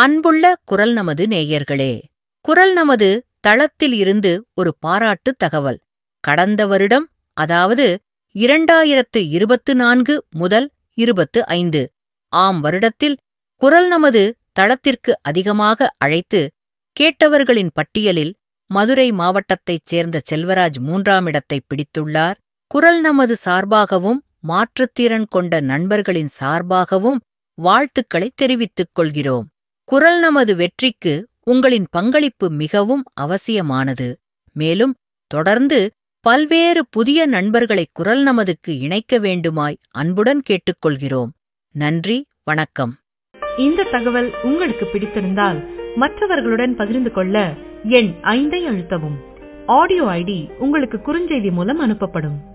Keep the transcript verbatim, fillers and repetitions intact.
அன்புள்ள குரல் நமது நேயர்களே, குரல் நமது தளத்தில் இருந்து ஒரு பாராட்டு தகவல். கடந்த வருடம், அதாவது இரண்டாயிரத்து இருபத்து நான்கு முதல் இருபத்து ஐந்து ஆம் வருடத்தில் குரல் நமது தளத்திற்கு அதிகமாக அழைத்து கேட்டவர்களின் பட்டியலில் மதுரை மாவட்டத்தைச் சேர்ந்த செல்வராஜ் மூன்றாம் இடத்தை பிடித்துள்ளார். குரல் நமது சார்பாகவும் மாற்றுத்திறன் கொண்ட நண்பர்களின் சார்பாகவும் வாழ்த்துக்களை தெரிவித்துக் கொள்கிறோம். குரல் நமது வெற்றிக்கு உங்களின் பங்களிப்பு மிகவும் அவசியமானது. மேலும் தொடர்ந்து பல்வேறு புதிய நண்பர்களை குரல் நமதுக்கு இணைக்க வேண்டுமாய் அன்புடன் கேட்டுக்கொள்கிறோம். நன்றி, வணக்கம். இந்த தகவல் உங்களுக்கு பிடித்திருந்தால் மற்றவர்களுடன் பகிர்ந்து கொள்ள எண் ஐந்தை அழுத்தவும். ஆடியோ ஐடி உங்களுக்கு குறுஞ்செய்தி மூலம் அனுப்பப்படும்.